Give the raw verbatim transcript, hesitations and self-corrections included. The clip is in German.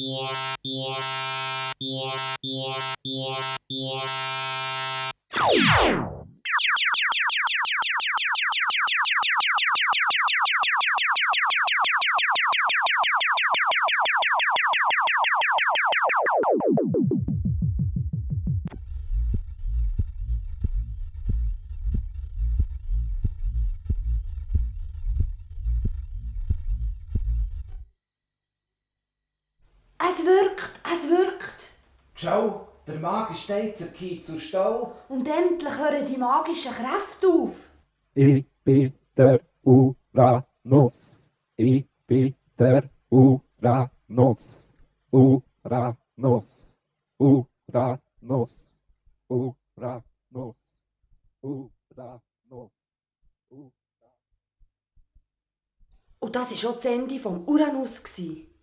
Es wirkt, es wirkt. Schau, der Magen steht zur Kiez zu Stau. Und endlich hören die magischen Kräfte auf. Ich bin der Uranus. Ich bin der Uranus. Uranus. Uranus. Uranus. Uranus. Und das war auch das Ende vom Uranus.